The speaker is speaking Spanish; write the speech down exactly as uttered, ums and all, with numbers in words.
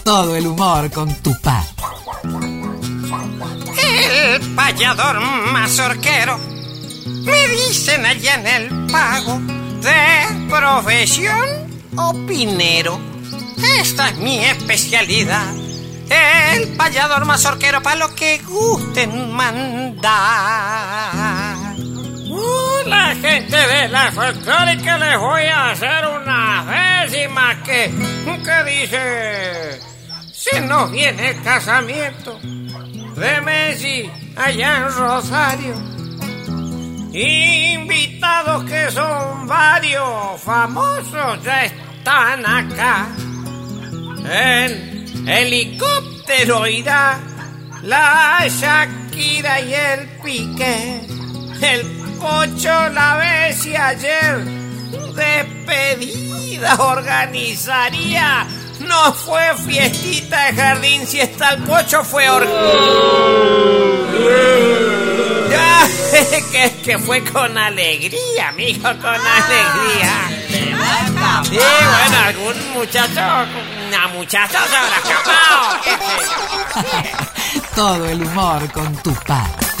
Todo el humor con Tupac. El payador mazorquero, me dicen allá en el pago, de profesión opinero. Esta es mi especialidad, el payador mazorquero, para lo que gusten mandar. La gente de la folclórica, les voy a hacer una décima que, que dice: se nos viene el casamiento de Messi allá en Rosario. Invitados que son varios famosos ya están acá. En helicóptero irá la Shakira y el Piqué. El Pocho la vez y ayer despedida organizaría. No fue fiestita de jardín, si está el Pocho fue or... Ya, que, que fue con alegría, amigo, con alegría. Sí, bueno, algún muchacho, una muchacha se habrá escapado. Todo el humor con Tupac.